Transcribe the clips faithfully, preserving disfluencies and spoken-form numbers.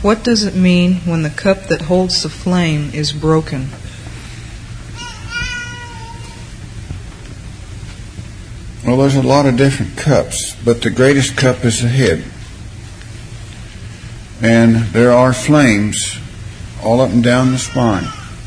What does it mean when the cup that holds the flame is broken? Well, there's a lot of different cups, but the greatest cup is the head. And there are flames all up and down the spine.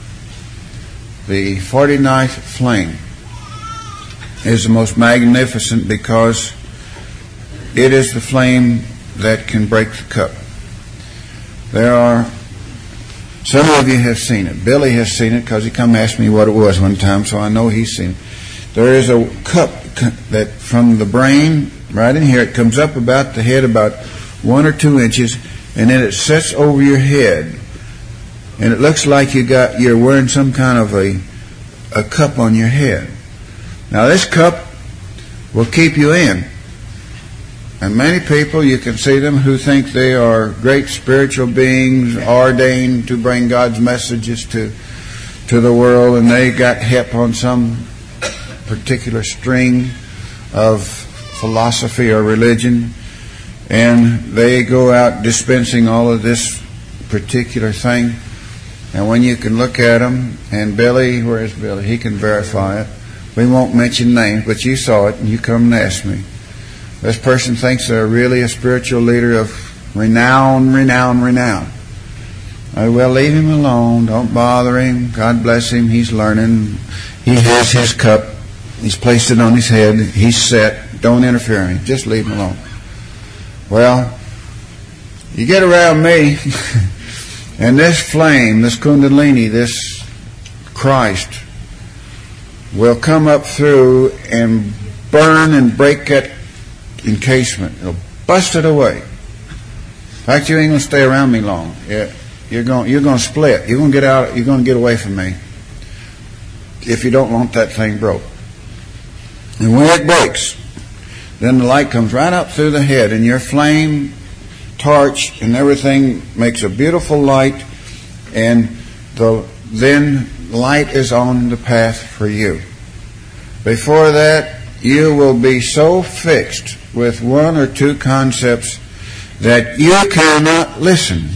The forty-ninth flame is the most magnificent because it is the flame that can break the cup. There are, some of you have seen it. Billy has seen it because he come ask me what it was one time, so I know he's seen it. There is a cup that from the brain, right in here, it comes up about the head about one or two inches, and then it sets over your head. And it looks like you got, you're wearing some kind of a, a cup on your head. Now this cup will keep you in. And many people, you can see them, who think they are great spiritual beings ordained to bring God's messages to to the world, and they got hip on some particular string of philosophy or religion, and they go out dispensing all of this particular thing. And when you can look at them, and Billy, where is Billy? He can verify it. We won't mention names, but you saw it and you come and ask me. This person thinks they're really a spiritual leader of renown, renown, renown. I will leave him alone. Don't bother him. God bless him. He's learning. He has his cup. He's placed it on his head. He's set. Don't interfere with him. Just leave him alone. Well, you get around me, and this flame, this Kundalini, this Christ, will come up through and burn and break that encasement. It'll bust it away. In fact, you ain't going to stay around me long. You're going, you're going to split. You're going to get out. You're going to get away from me if you don't want that thing broke. And when it breaks, then the light comes right up through the head, and your flame, torch, and everything makes a beautiful light, and the then light is on the path for you. Before that, you will be so fixed with one or two concepts that you cannot listen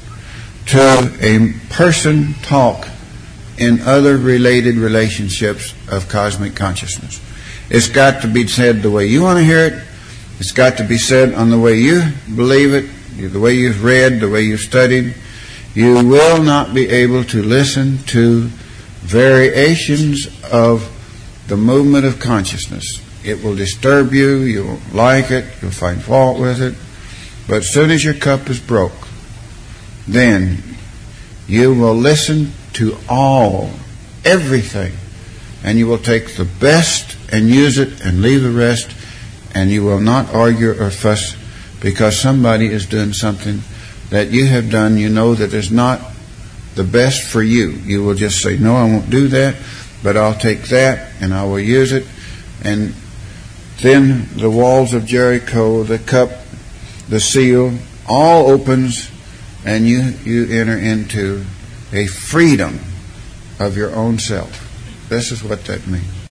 to a person talk in other related relationships of cosmic consciousness. It's got to be said the way you want to hear it. It's got to be said on the way you believe it, the way you've read, the way you've studied. You will not be able to listen to variations of the movement of consciousness. It will disturb you. You won't like it. You'll find fault with it. But as soon as your cup is broke, then you will listen to all, everything, and you will take the best and use it and leave the rest, and you will not argue or fuss because somebody is doing something that you have done you know that is not the best for you. You will just say, no, I won't do that, but I'll take that and I will use it. And then the walls of Jericho, the cup, the seal, all opens, and you, you enter into a freedom of your own self. This is what that means.